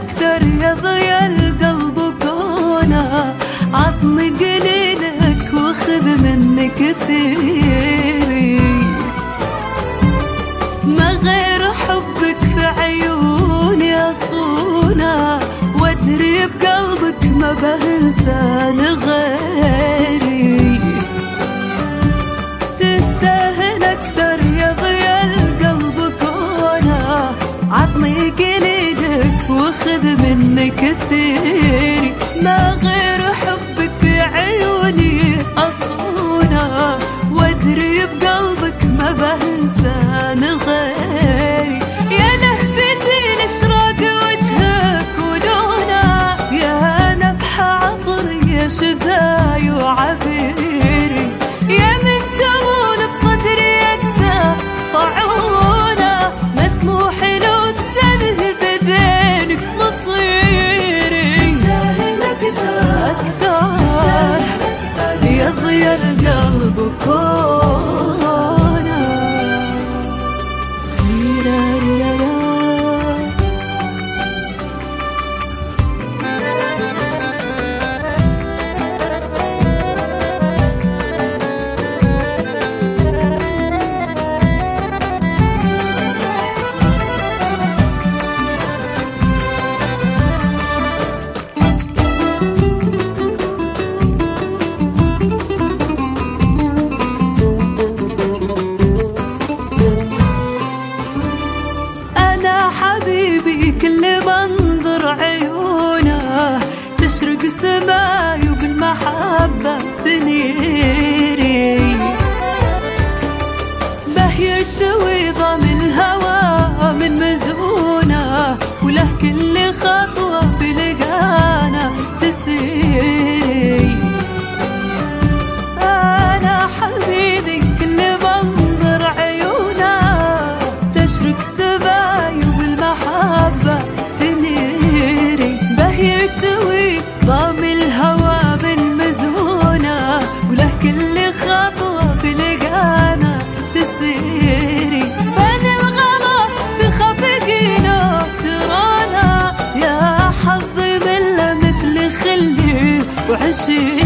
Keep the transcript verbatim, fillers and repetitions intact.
أكثر يا ضيا القلب كونه، عطني قليلك وخذ مني كثير، ما غير حبك في عيوني أصونه، وادري بقلبك ما بهنسان غيري. تستاهل أكثر يا ضيا القلب كونه، عطني قليلك وخذ مني كثير، ما غير حبك في عيوني أصونه، وادري بقلبك ما بهنسان غيري. يا لهفتي لإشراق وجهك ولونه، يا نفح عطري يا شذاي وعبيري، يا من تمون بصدري أقسى طاعونه، مسموح لو تذهب بينك مصيري. تستاهل أكثر أكثر يا ضيا القلب كونه. حبيبي كل منظر عيونه، تشرق سماي وبالمحبة تنيري، به يرتوي ضام الهوى من مزونه، وله كل خطوة في لقانا تسيري. أنا حبيبي كل منظر عيونه، تشرق سماي وبالمحبة تنيري، به يرتوي ضام الهوى من مزونه، وله كل خطوة في لقانا تسيري. بين الغلا في خفقينا ترانا، يا حظي من مثل خلي وعشيري.